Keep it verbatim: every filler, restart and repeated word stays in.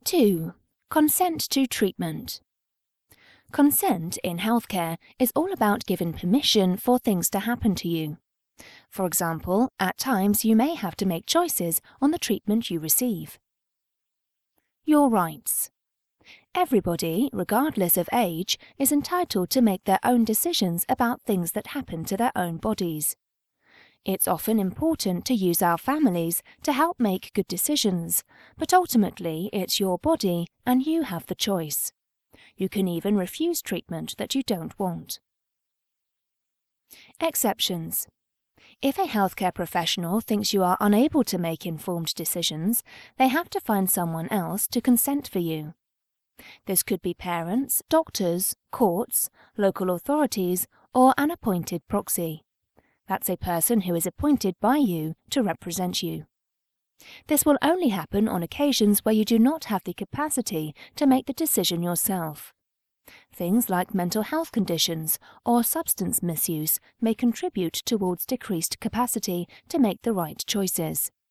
two. Consent to treatment. Consent in healthcare is all about giving permission for things to happen to you. For example, at times you may have to make choices on the treatment you receive. Your rights. Everybody, regardless of age, is entitled to make their own decisions about things that happen to their own bodies. It's often important to use our families to help make good decisions, but ultimately it's your body and you have the choice. You can even refuse treatment that you don't want. Exceptions. If a healthcare professional thinks you are unable to make informed decisions, they have to find someone else to consent for you. This could be parents, doctors, courts, local authorities, or an appointed proxy. That's a person who is appointed by you to represent you. This will only happen on occasions where you do not have the capacity to make the decision yourself. Things like mental health conditions or substance misuse may contribute towards decreased capacity to make the right choices.